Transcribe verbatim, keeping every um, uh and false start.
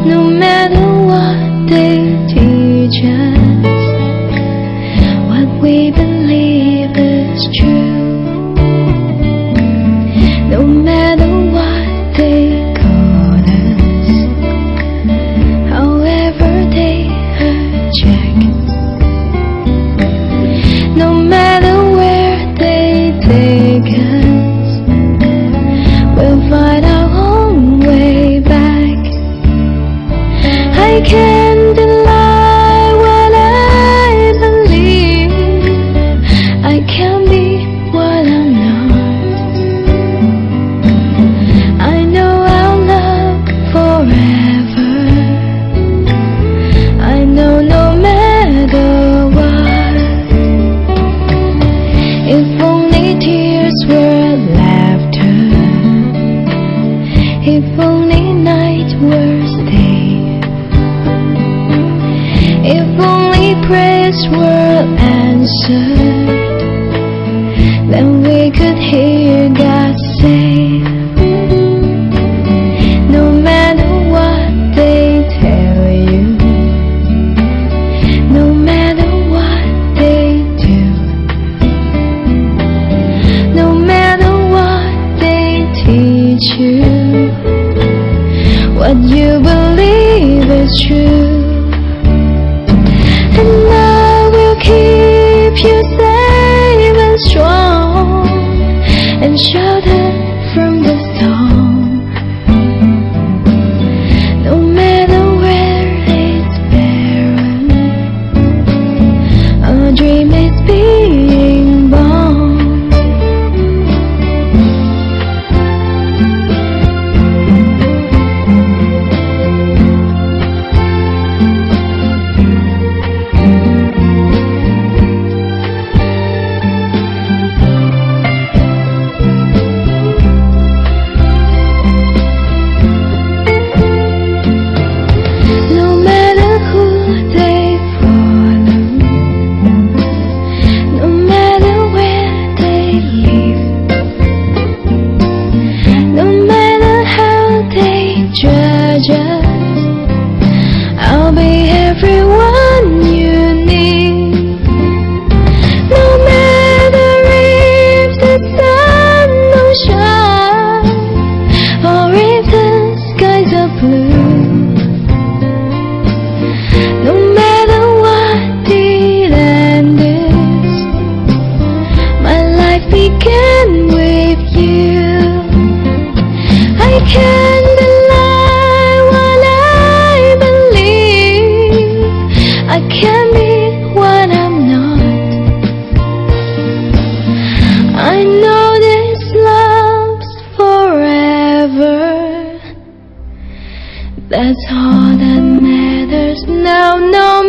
No matter what they teach us, what we believe is true. No matter what they call us, however they hijack, no matter where they take us, we'll find our own way back. I can't deny what I believe. I can't be what I'm not. I know I'll love forever. I know no matter what. If only tears were laughter, if only night were stay, if only prayers were answered, then we could hear God say, no matter what they tell you, no matter what they do, no matter what they teach you, what you believe is true. And I will keep you safe and strong and sheltered from the storm. No matter where it's barren, a dream is being born. I'll be everyone you need. No matter if the sun don't shine or if the skies are blue, no matter what the end is, my life began with you. I can't I can't be what I'm not. I know this love's forever. That's all that matters now. No